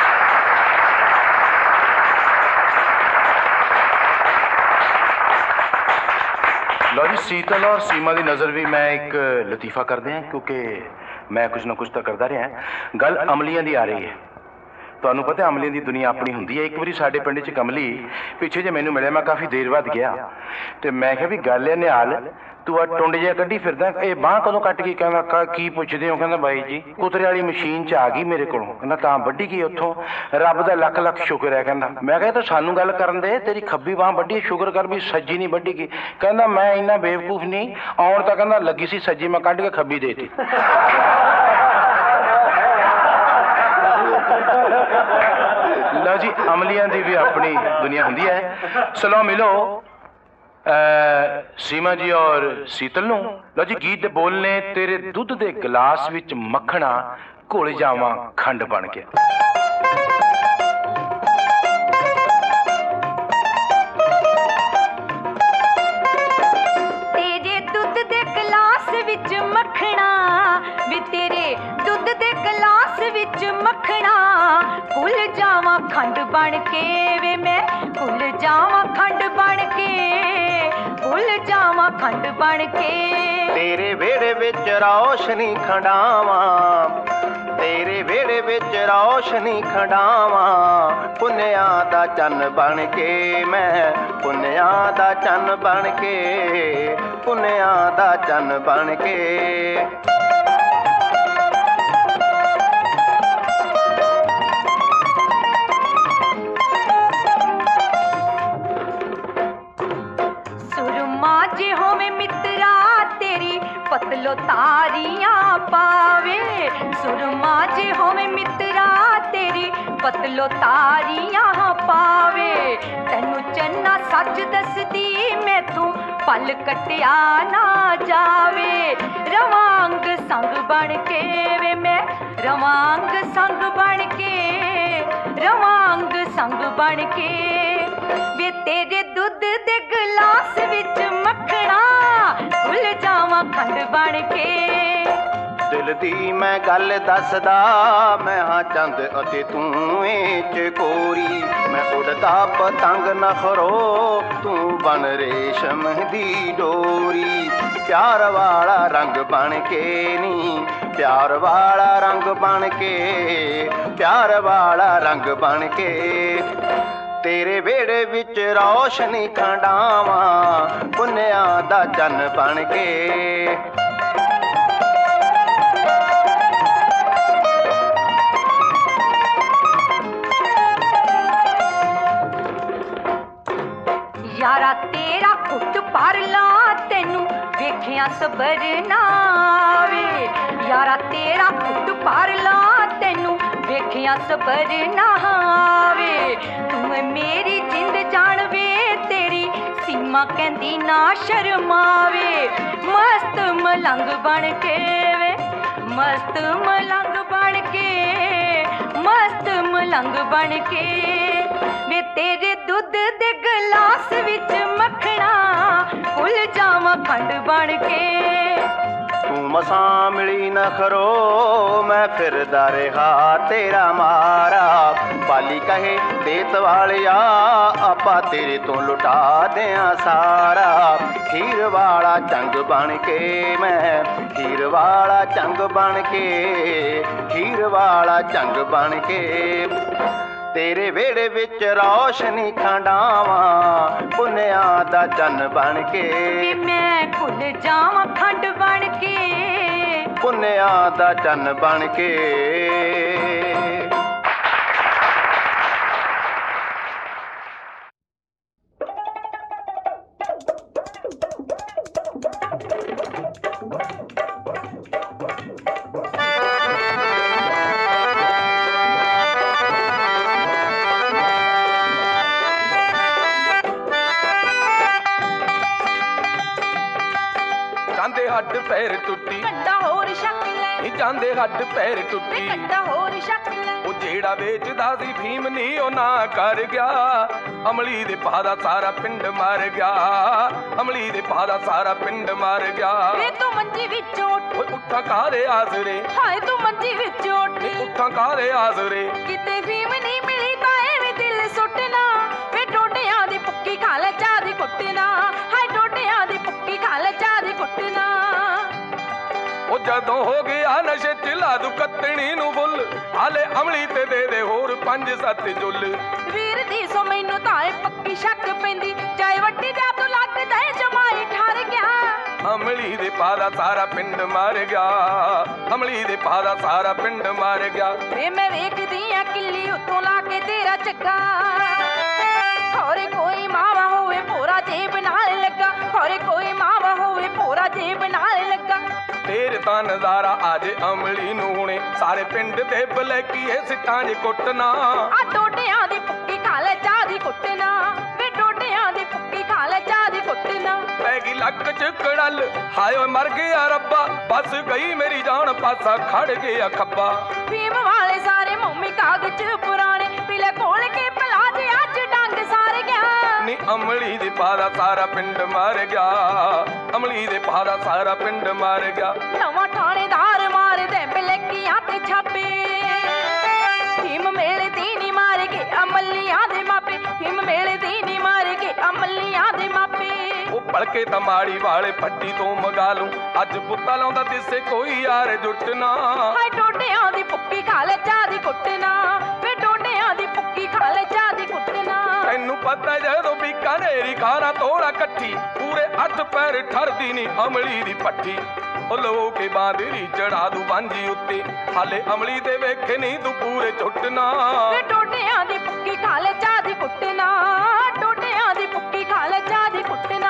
लो जी, शीतल और सीमा की नज़र भी मैं एक लतीफा कर दें, क्योंकि मैं कुछ ना कुछ तो करता रहा। गल अमलियां दी आ रही है। ਤੁਹਾਨੂੰ ਪਤਾ ਅਮਲੀਆਂ ਦੀ ਦੁਨੀਆ ਆਪਣੀ ਹੁੰਦੀ ਹੈ। ਇੱਕ ਵਾਰੀ ਸਾਡੇ ਪਿੰਡ 'ਚ ਕਮਲੀ ਪਿੱਛੇ ਜੇ ਮੈਨੂੰ ਮਿਲਿਆ, ਮੈਂ ਕਾਫੀ ਦੇਰ ਬਾਅਦ ਗਿਆ ਤੇ ਮੈਂ ਕਿਹਾ ਵੀ ਗੱਲ ਹੈ ਨਿਹਾਲ, ਤੂੰ ਆ ਟੁੰਡ ਜਿਹਾ ਕੱਢੀ ਫਿਰਦਾ, ਇਹ ਬਾਂਹ ਕਦੋਂ ਕੱਟ ਗਈ? ਕਹਿੰਦਾ ਕੀ ਪੁੱਛਦੇ ਹੋ? ਕਹਿੰਦਾ ਬਾਈ ਜੀ ਕੁਤਰੇ ਵਾਲੀ ਮਸ਼ੀਨ 'ਚ ਆ ਗਈ ਮੇਰੇ ਕੋਲੋਂ। ਕਹਿੰਦਾ ਤਾਂ ਵੱਢੀ ਗਈ ਉੱਥੋਂ? ਰੱਬ ਦਾ ਲੱਖ ਲੱਖ ਸ਼ੁਕਰ ਹੈ। ਕਹਿੰਦਾ ਮੈਂ ਕਿਹਾ ਤਾਂ ਸਾਨੂੰ ਗੱਲ ਕਰਨ ਦੇ, ਤੇਰੀ ਖੱਬੀ ਬਾਂਹ ਵੱਢੀ, ਸ਼ੁਕਰ ਕਰ ਵੀ ਸੱਜੀ ਨਹੀਂ ਵੱਢੀ ਗਈ। ਕਹਿੰਦਾ ਮੈਂ ਇੰਨਾ ਬੇਵਕੂਫ ਨਹੀਂ, ਆਉਣ ਤਾਂ ਕਹਿੰਦਾ ਲੱਗੀ ਸੀ ਸੱਜੀ, ਮੈਂ ਕੱਢ ਕੇ ਖੱਬੀ ਦੇਤੀ। लो जी, अमलियां दी भी अपनी दुनिया होंदी है। चलो मिलो सीमा जी और शीतल नूं। लो जी, गीत दे बोलने तेरे दुध दे गिलास विच मक्खणा घुल जावां खंड बन के। तेरे दुध दे गिलास विच मक्खणा, वे तेरे दुध दे गिलास विच मक्खणा घुल जावां खंड बन के। वे मैं घुल जावां खंड बन के, घुल जावां खंड बन के। तेरे वेड़े विच रोशनी खंडावां, तेरे वेड़े विच रोशनी खंडावां। पुन्निया दा चन्न बन के मैं, पुन्निया दा चन्न बन के, पुन्निया दा चन्न बन के। पतलो तारियां पावे, सुरमा जे होवे मित्रा तेरी पतलो तारियां पावे। तैनू चन्ना सच दसदी मैथों पल कटिया ना जावे। रवांग संग बन के वे मैं, रवांग संग बन के, रवांग संग बन के। वे तेरे दुध दे गिलास विच मक्खणा घुल जावां खंड बन के। दिल दी मैं गल दसदा, मैं हाँ चंद अते तू चकोरी। मैं उड़दा पतंग नखरो, तू बन रेशम दी डोरी। प्यार वाला रंग बन के नी, प्यार वाला रंग बन के, प्यार वाला रंग बन के। तेरे वेड़े विच रोशनी खंडावां, पुन्निया दा चन्न बन के। ਸਬਰ ਨਾ ਆਵੇ ਯਾਰਾ ਤੇਰਾ ਪੁੱਤ ਪਰ ਲਾ ਤੈਨੂੰ ਵੇਖਿਆ ਸਬਰ ਨਾ ਆਵੇ ਤੂੰ ਮੇਰੀ ਜਿੰਦ ਜਾਣ ਵੇ ਤੇਰੀ ਸੀਮਾ ਕਹਿੰਦੀ ਨਾ ਸ਼ਰਮਾਵੇ ਮਸਤ ਮਲੰਗ ਬਣ ਕੇ ਵੇ ਮਸਤ ਮਲੰਗ ਬਣ ਕੇ ਮਸਤ ਮਲੰਗ ਬਣ ਕੇ ਵੇ ਤੇਰੇ ਦੁੱਧ ਦੇ ਗਲਾਸ ਵਿੱਚ ਮੱਖਣਾ ਭੁੱਲ ਜਾਵਾਂ ਖੰਡ ਬਣ ਕੇ ਤੂੰ ਮਸਾਂ ਮਿਲੀ ਨਾ ਖਰੋ ਮੈਂ ਫਿਰਦਾ ਰਿਹਾ ਤੇਰਾ ਮਾਰਾ ਬਾਲੀ ਕਹੇ ਦੇਤ ਵਾਲਿਆ ਆਪਾਂ ਤੇਰੇ ਤੋਂ ਲੁਟਾ ਦਿਆਂ ਸਾਰਾ ਹੀਰ ਵਾਲਾ ਚੰਗ ਬਣ ਕੇ ਮੈਂ ਹੀਰ ਵਾਲਾ ਚੰਗ ਬਣ ਕੇ ਹੀਰ ਵਾਲਾ ਚੰਗ ਬਣ ਕੇ ਤੇਰੇ ਵਿਹੜੇ ਵਿੱਚ ਰੌਸ਼ਨੀ ਖੰਡਾਵਾਂ ਪੁੰਨਿਆਂ ਦਾ ਜਨ ਬਣ ਕੇ ਮੈਂ ਭੁੱਲ ਜਾਵਾਂ ਖੰਡ ਬਣ ਕੇ ਪੁੰਨਿਆਂ ਦਾ ਜਨ ਬਣ ਕੇ ਜਾਂਦੇ ਹੱਡ ਪੈਰ ਟੁੱਟੀ ਕੰਡਾ ਹੋਰ ਸ਼ੱਕ ਲੈ ਨੀ ਜਾਂਦੇ ਹੱਡ ਪੈਰ ਟੁੱਟੀ ਕੰਡਾ ਹੋਰ ਸ਼ੱਕ ਲੈ ਉਹ ਜਿਹੜਾ ਵੇਚਦਾ ਸੀ ਫੀਮ ਨੀ ਉਹ ਨਾ ਕਰ ਗਿਆ ਅਮਲੀ ਦੇ ਪਾ ਦਾ ਸਾਰਾ ਪਿੰਡ ਮਰ ਗਿਆ ਅਮਲੀ ਦੇ ਪਾ ਦਾ ਸਾਰਾ ਪਿੰਡ ਮਰ ਗਿਆ ਵੇ ਤੂੰ ਮੰਜੀ ਵਿੱਚ ਉੱਠ ਓਏ ਉੱਠਾਂ ਕਾਲੇ ਆਸਰੇ ਹਾਏ ਤੂੰ ਮੰਜੀ ਵਿੱਚ ਉੱਠ ਨੀ ਉੱਠਾਂ ਕਾਲੇ ਆਸਰੇ ਕਿਤੇ ਫੀਮ ਨਹੀਂ ਮਿਲੀ ਤਾਂ ਐਵੇਂ ਦਿਲ ਸੁੱਟਣਾ ਵੇ ਟੋਟਿਆਂ ਦੀ ਪੁੱਕੀ ਖਾ ਲੈ ਚਾਹ ਦੀ ਕੁੱਟਣਾ ਹਾਏ ਟੋਟਿਆਂ ਦੀ ਪੁੱਕੀ ਖਾ ਲੈ ਚਾਹ ਦੀ ਕੁੱਟਣਾ ਉਹ ਜਦੋਂ ਹੋ ਗਿਆ ਨਸ਼ੇ ਚ ਲਾ ਦੂ ਕੱਤਣੀ ਨੂੰ ਫੁੱਲ ਹਾਲੇ ਅਮਲੀ ਤੇ ਦੇ ਦੇ ਹੋਰ 5-7 ਜੁੱਲ ਵੀਰ ਦੀ ਸੋ ਮੈਨੂੰ ਤਾਂ ਇਹ ਪੱਕੀ ਸ਼ੱਕ ਪੈਂਦੀ ਚਾਹੇ ਵੱਡੀ ਜਾ ਤੂੰ ਲੱਗਦਾ ਏ ਜਮਾਈ ਠਰ ਗਿਆ ਅਮਲੀ ਦੇ ਪਾ ਦਾ ਸਾਰਾ ਪਿੰਡ ਮਰ ਗਿਆ ਅਮਲੀ ਦੇ ਪਾ ਦਾ ਸਾਰਾ ਪਿੰਡ ਮਰ ਗਿਆ ਵੇ ਮੈਂ ਵੇਖਦੀ ਆ ਕਿੱਲੀ ਉੱਤੋਂ ਲਾ ਕੇ ਤੇਰਾ ਚੱਗਾ ਹੋਰੇ ਕੋਈ ਮਾਵਾ ਹੋਵੇ ਭੋਰਾ ਜੇਬ ਨਾਲ ਲੱਗਾ ਹੋਰੇ ਕੋਈ ਮਾਵਾ ਹੋਵੇ ਭੋਰਾ ਜੇਬ ਨਾਲ ਲੱਗਾ ਫੇਰ ਤਾਂ ਨਜ਼ਾਰਾ ਆਜੇ ਅਮਲੀ ਨੂੰ ਹੁਣੇ ਸਾਰੇ ਪਿੰਡ ਦੇ ਬਲੈਕੀਏ ਸਿੱਟਾਂ 'ਚ ਕੁੱਟਣਾ ਆ ਟੋਟਿਆਂ ਦੀ ਪੁੱਕੀ ਖਾ ਲੈ ਚਾਹ ਦੀ ਕੁੱਟਣਾ ਵੇ ਟੋਟਿਆਂ ਦੀ ਪੁੱਕੀ ਖਾ ਲੈ ਚਾਹ ਦੀ ਕੁੱਟਣਾ ਪੈ ਗਈ ਲੱਕ 'ਚ ਕੜਲ ਹਾਏ ਓਏ ਮਰ ਗਿਆ ਰੱਬਾ ਬਸ ਗਈ ਮੇਰੀ ਜਾਨ ਪਾਸਾ ਖੜ ਗਿਆ ਖੱਬਾ ਫੀਮ ਵਾਲੇ ਸਾਰੇ ਮੋਮੀ ਕਾਗਜ਼ ਪੁਰਾਣੇ ਪੀਲੇ ਕੋਲ ਕੇ ਭਲਾ ਜੇ ਅੱਜ ਡੰਗ ਸਾਰ ਗਿਆ ਨੀ ਅਮਲੀ ਦੇ ਪਾ ਦਾ ਸਾਰਾ ਪਿੰਡ ਮਰ ਗਿਆ ਅਮਲੀ ਦੇ ਪਾ ਦਾ ਸਾਰਾ ਪਿੰਡ ਮਰ ਗਿਆ ਨਵਾਂ ਥਾਣੇਦਾਰ ਮਾਰਦੇ ਬਲੈਕੀਆਂ ਤੇ ਛਾਪੇ ਹਿਮ ਮੇਲੇ ਦੀ ਨੀ ਮਾਰ ਕੇ ਅਮਲੀਆਂ ਦੇ ਮਾਪੇ ਹਿਮ ਮੇਲੇ ਦੀ ਨੀ ਮਾਰ ਕੇ ਅਮਲੀਆਂ ਦੇ ਮਾਪੇ ਉਹ ਭਲਕੇ ਤਮਾੜੀ ਵਾਲੇ ਪੱਟੀ ਤੋਂ ਮਗਾ ਲੂੰ ਅੱਜ ਬੁੱਤਾ ਲਾਉਂਦਾ ਦਿਸੇ ਕੋਈ ਯਾਰ ਜੁੱਟਣਾ ਹਾਏ ਟੋਟਿਆਂ ਦੀ ਪੁੱਕੀ ਖਾ ਲੈ ਚਾਹ ਦੀ ਕੁੱਟਣਾ ਵੇ ਟੋਟਿਆਂ ਦੀ ਪੁੱਕੀ ਖਾ ਲੈ ਚਾਹ ਦੀ ਕੁੱਟਣਾ ਤੈਨੂੰ ਪਤਾ ਜਦੋਂ ਬੀਕਾਨੇਰੀ ਖਾਰਾ ਤੋੜਾ ਇਕੱਠੀ ਪੂਰੇ 8 ਪੈਰ ਠਰਦੀ ਨੀ ਅਮਲੀ ਦੀ ਪੱਠੀ ਉਹ ਲੋ ਕੇ ਬਾਂਦਰੀ ਚੜਾ ਦੂ ਬਾਂਝੀ ਉੱਤੇ ਹਾਲੇ ਅਮਲੀ ਦੇ ਵੇਖੇ ਨਹੀਂ ਤੂੰ ਪੂਰੇ ਝੁੱਟਣਾ ਵੇ ਟੋਟਿਆਂ ਦੀ ਪੁੱਕੀ ਖਾ ਲੈ ਚਾਹ ਦੀ ਕੁੱਟਣਾ ਟੋਟਿਆਂ ਦੀ ਪੁੱਕੀ ਖਾ ਲੈ ਚਾਹ ਦੀ ਕੁੱਟਣਾ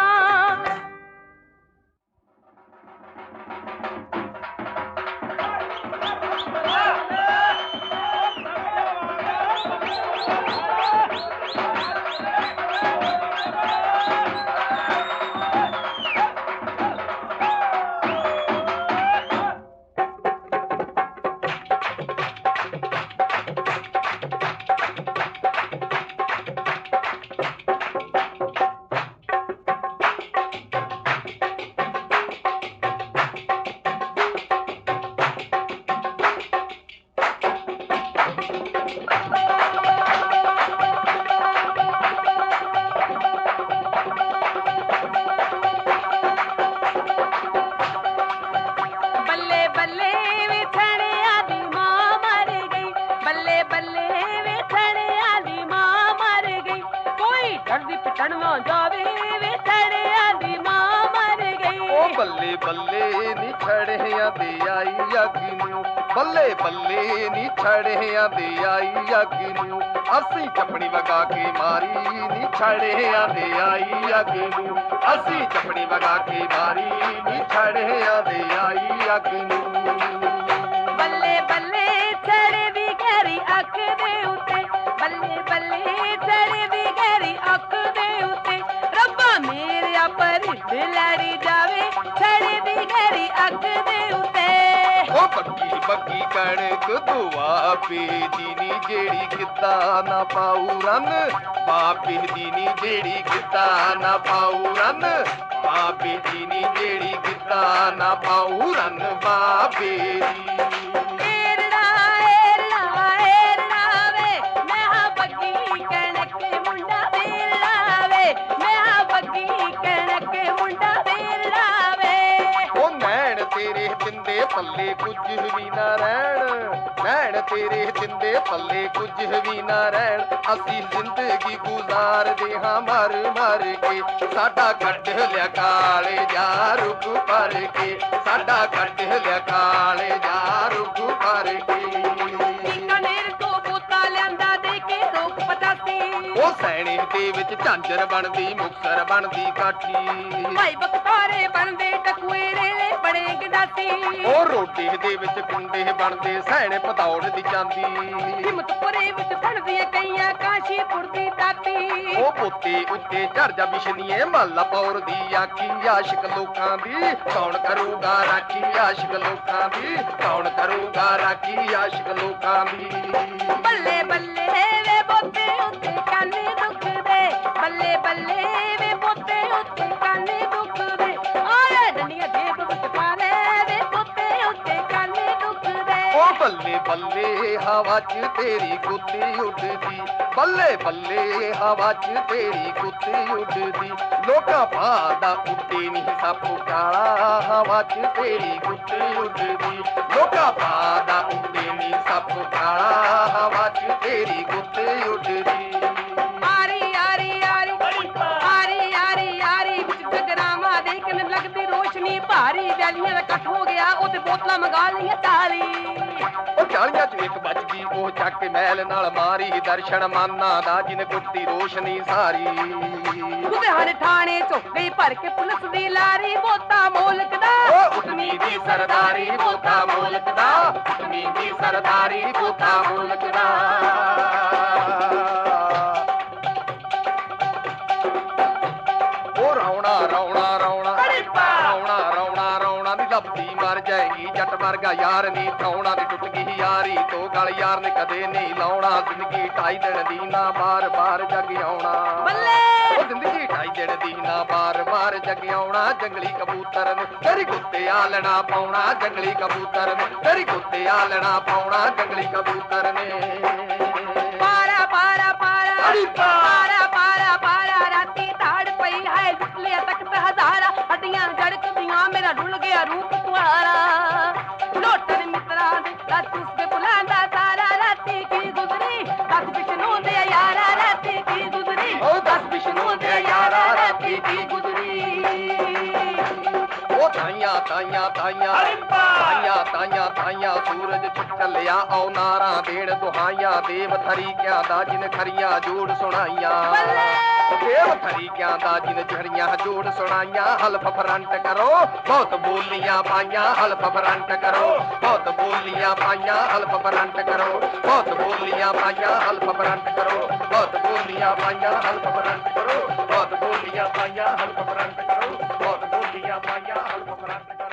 ਬੱਲੇ ਬੱਲੇ ਨੀ ਖੜਿਆਂ ਦੀ ਆਈ ਅੱਗ ਨੂੰ ਬੱਲੇ ਬੱਲੇ ਨੀ ਛੜਿਆਂ ਦੇ ਆਈ ਅੱਗ ਨੂੰ ਅਸੀਂ ਚੱਪਣੀ ਵਗਾ ਕੇ ਮਾਰੀ ਨੀ ਛੜਿਆਂ ਦੇ ਆਈ ਅੱਗ ਨੂੰ ਅਸੀਂ ਚੱਪਣੀ ਵਗਾ ਕੇ ਮਾਰੀ ਨੀ ਛੜਿਆਂ ਦੇ ਆਈ ਅੱਗ ਨੂੰ ਬੱਲੇ ਬੱਲੇ ਛੜੇ ਦੀ ਗਹਿਰੀ ਅੱਖ ਦੇ ਉੱਤੇ ਬੱਲੇ ਬੱਲੇ ਛੜੇ ਦੀ ਗਹਿਰੀ ਅੱਖ ਦੇ ਉੱਤੇ ਰੱਬਾ ਮੇਰਿਆ ਪਰ ਲੜੀ ਜਾਵੇ ਛੜੇ ਦੀ ਗਹਿਰੀ ਅੱਖ ਦੇ ਉੱਤੇ ਉਹ ਬੱਗੀ ਬੱਗੀ ਕਣਕ ਦੁਆ ਪੀਦੀ ਨੀ ਜਿਹੜੀ ਕਿੱਦਾਂ ਨਾ ਪਾਉ ਰਨ ਬਾਪੇ ਦੀ ਨੀ ਜਿਹੜੀ ਕਿੱਦਾਂ ਨਾ ਪਾਉ ਰਨ ਬਾਪੇ ਦੀ ਨੀ ਜਿਹੜੀ ਕਿੱਦਾਂ ਨਾ ਪਾਉ ਰਨ ਬਾਪੇ ਦੀ ਏਰੜਾ ਵੇ ਮੈਂ ਹਾਂ ਬੱਗੀ ਕਣਕ ਮੁੰਡਾ ਵੇਰੜਾ ਵੇ ਮੈਂ ਹਾਂ ਬੱਗੀ ਕਣਕ ਮੁੰਡਾ ਵੇਰੜਾ ਵੇ ਉਹ ਨੈਣ ਤੇਰੇ ਦਿੰਦੇ ਪੱਲੇ ਕੁਝ ਵੀ ਨਾ ਰਹਿਣ ਨੈਣ ਤੇਰੇ ਦਿੰਦੇ ਪੱਲੇ ਕੁਝ ਵੀ ਨਾ ਰਹਿਣ ਅਸੀਂ ਜ਼ਿੰਦਗੀ ਗੁਜ਼ਾਰਦੇ ਹਾਂ ਮਰ ਮਰ ਕੇ ਸਾਡਾ ਕੱਢ ਲਿਆ ਕਾਲੇ ਜਾ ਰੁੱਖ ਭਰ ਕੇ ਸਾਡਾ ਕੱਢ ਲਿਆ ਕਾਲੇ ਜਾ ਰੁੱਖ ਭਰ ਕੇ ਬੀਕਾਨੇਰ ਤੋਂ ਬੋਤਾ ਲਿਆਂਦਾ ਦੇ ਕੇ ਰੋਕ ਪਤਾਤੀ ਉਹ ਸੈਣੇ ਦੇ ਵਿੱਚ ਝਾਂਜਰ ਬਣਦੀ ਮੁਕਤਸਰ ਬਣਦੀ ਕਾਠੀ ਭਾਈ ਬਖਤਾਰੇ ਬਣਦੇ ਟਕੂਏ ਰੇਲੇ ਬੜੇ ਗਡਾਤੀ ਉਹ ਰੋਟੀ ਦੇ ਵਿੱਚ ਕੁੰਡੇ ਬਣਦੇ ਸੈਣੇ ਪਤੌੜ ਦੀ ਚਾਂਦੀ ਹਿੰਮਤਪੁਰੇ ਵਿੱਚ ਬਣਦੀਆਂ ਕਈਆਂ ਕਾਸ਼ੀਪੁਰ ਦੀ ਦਾਤੀ ਉਹ ਪੋਤੇ ਉੱਤੇ ਝੜ ਜਾ ਬਿਸ਼ਨੀਏ ਮੱਲਾ ਪੌਰ ਦੀ ਆਖੀ ਆਸ਼ਿਕ ਲੋਕਾਂ ਦੀ ਕੌਣ ਕਰੂਗਾ ਰਾਖੀ ਆਸ਼ਿਕ ਲੋਕਾਂ ਦੀ ਕੌਣ ਕਰੂਗਾ ਰਾਖੀ ਆਸ਼ਿਕ ਲੋਕਾਂ ਦੀ ਬੱਲੇ ਬੱਲੇ ਵੇ ਬੋਤੇ ਉੱਤੇ ਕਾਨੇ ਦੁਖਦੇ ਬੱਲੇ ਬੱਲੇ ਵੇ ਬੋਤੇ ਉੱਤੇ ਕਾਨੇ ਦੁਖਦੇ ਆਏ ਡੰਡੀਆਂ ਜੇਬ ਵਿੱਚ ਪਾ ਲੈ ਵੇ ਬੋਤੇ ਉੱਤੇ ਕਾਨੇ ਦੁਖਦੇ ਉਹ ਬੱਲੇ ਬੱਲੇ ਹਵਾ 'ਚ ਤੇਰੀ ਗੁੱਤੀ ਉੱਡਦੀ ਬੱਲੇ ਬੱਲੇ ਹਵਾ 'ਚ ਤੇਰੀ ਗੁੱਤੀ ਉੱਡਦੀ ਲੋਕਾਂ ਭਾਦਾ ਉੱਡੇ ਨਹੀਂ ਸੱਪ ਕਾਲਾ ਹਵਾ 'ਚ ਤੇਰੀ ਗੁੱਤੀ ਉੱਡਦੀ ਲੋਕਾਂ ਭਾਦਾ ਉੱਡੇ ਨਹੀਂ ਸੱਪ ਕਾਲਾ ਹਵਾ 'ਚ ਤੇਰੀ ਗੁੱਤੀ ਉੱਡਦੀ ਆਰੀ ਆਰੀ ਆਰੀ ਆਰੀ ਆਰੀ ਆਰੀ ਵਿੱਚ ਜਗਰਾਵਾਂ ਦੇ ਕਿਨ ਲੱਗਦੀ ਰੋਸ਼ਨੀ ਭਾਰੀ ਵੈਲੀਆਂ ਦਾ ਇਕੱਠ ਹੋ ਗਿਆ ਉਹ ਤੇ ਬੋਤਲਾਂ ਮੰਗਾ ਲਈਆਂ ਤਾਲੀ ਉਹ 40 'ਚ ਇੱਕ ਵੱਜ ਗਈ ਉਹ ਚੱਕ ਕੇ ਮਹਿਲ ਨਾਲ ਮਾਰੀ ਦਰਸ਼ਨ ਮਾਨਾ ਦਾ ਜਿਨ ਗੁੱਟੀ ਰੋਸ਼ਨੀ ਸਾਰੀ ਲੁਧਿਆਣੇ ਥਾਣੇ ਚੁੱਕ ਗਈ ਭਰ ਕੇ ਪੁਲਿਸ ਦੀ ਲਾਰੀ ਬੋਤਾ ਮੋਲਕ ਦਾ ਉਹ ਉਤਮੀ ਦੀ ਸਰਦਾਰੀ ਬੋਤਾ ਮੋਲਕ ਦਾ ਉਤਮੀ ਦੀ ਸਰਦਾਰੀ ਬੋਤਾ ਮੋਲਕ ਦਾ ਉਹ ਰੌਣਾ ਰੌਣਾ ਰੌਣਾ ਰੌਣਾ ਰੌਣਾ ਰੌਣਾ ਦੀ ਲੱਭਦੀ ਮਰ ਜਾਏਗੀ ਜੱਟ ਵਰਗਾ ਯਾਰ ਨੀ ਥਾਉਣਾ ਦੀ ਟੁੱਟ ਗਈ ਯਾਰੀ ਤੋਂ ਗਲ ਯਾਰ ਨੇ ਕਦੇ ਨਹੀਂ ਲਾਉਣਾ ਜ਼ਿੰਦਗੀ ਢਾਈ ਦਿਨ ਦੀ ਨਾ ਬਾਰ ਬਾਰ ਜਗ ਆਉਣਾ ਬੱਲੇ ਉਹ ਜ਼ਿੰਦਗੀ ਢਾਈ ਦਿਨ ਦੀ ਨਾ ਬਾਰ ਬਾਰ ਜਗ ਆਉਣਾ ਜੰਗਲੀ ਕਬੂਤਰ ਨੇ ਤੇਰੀ ਕੁੱਤੇ ਆਲਣਾ ਪਾਉਣਾ ਜੰਗਲੀ ਕਬੂਤਰ ਨੇ ਤੇਰੀ ਕੁੱਤੇ ਆਲਣਾ ਪਾਉਣਾ ਜੰਗਲੀ ਕਬੂਤਰ ਨੇ ਪਾਰਾ ਪਾਰਾ ਪਾਰਾ ਪਾਰਾ ਪਾਰਾ ਪਾਰਾ ਰਾਤੀ ਤਾੜ ਪਈ ਹੈ ਲੁੱਟ ਲਿਆ ਤਖਤ ਹਜ਼ਾਰਾ ਹੱਡੀਆਂ ਜੜਕਦੀਆਂ ਮੇਰਾ ਡੁੱਲ ਗਿਆ ਰੂਪ ਤੁਹਾਰਾ ਲੋਟਰ ਮਿੱਤਰਾਂ ਦੇ ਦੱਸ ਉਸਦੇ ਬੁਲਾਂਦਾ ਸਾਰਾ ਰਾਤੀ ਕੀ ਗੁਜ਼ਰੀ ਦੱਸ ਵਿਸ਼ਨੂੰ ਦੇ ਯਾਰਾ ਰਾਤੀ ਕੀ ਗੁਜ਼ਰੀ ਉਹ ਦੱਸ ਵਿਸ਼ਨੂੰ ਦੇ ਯਾਰਾ ਰਾਤੀ ਕੀ ਗੁਜ਼ਰੀ ਉਹ ਤਾਈਆਂ ਤਾਈਆਂ ਤਾਈਆਂ ਤਾਈਆਂ ਤਾਈਆਂ ਤਾਈਆਂ ਸੂਰਜ ਚੱਲਿਆ ਆਉ ਨਾਰਾਂ ਦੇਣ ਦੁਹਾਈਆਂ ਦੇਵ ਥਰੀਕਿਆਂ ਦਾ ਜਿਨ ਖਰੀਆਂ ਜੋੜ ਸੁਣਾਈਆਂ ਦੇਵ ਥਰੀਕਿਆਂ ਦਾ ਜਿਨ ਝੜੀਆਂ ਜੋੜ ਸੁਣਾਈਆਂ ਹਲਫ ਫਰੰਟ ਕਰੋ ਬਹੁਤ ਬੋਲੀਆਂ ਪਾਈਆਂ ਹਲਫ ਫਰੰਟ ਕਰੋ ਬਹੁਤ ਬੋਲੀਆਂ ਪਾਈਆਂ ਹਲਫ ਫਰੰਟ ਕਰੋ ਬਹੁਤ ਬੋਲੀਆਂ ਪਾਈਆਂ ਹਲਫ ਫਰੰਟ ਕਰੋ ਬਹੁਤ ਬੋਲੀਆਂ ਪਾਈਆਂ ਹਲਫ ਫਰੰਟ ਕਰੋ ਬਹੁਤ ਬੋਲੀਆਂ ਪਾਈਆਂ ਹਲਫ ਫਰੰਟ ਕਰੋ ਬਹੁਤ ਬੋਲੀਆਂ ਪਾਈਆਂ ਹਲਫ ਫਰੰਟ ਕਰੋ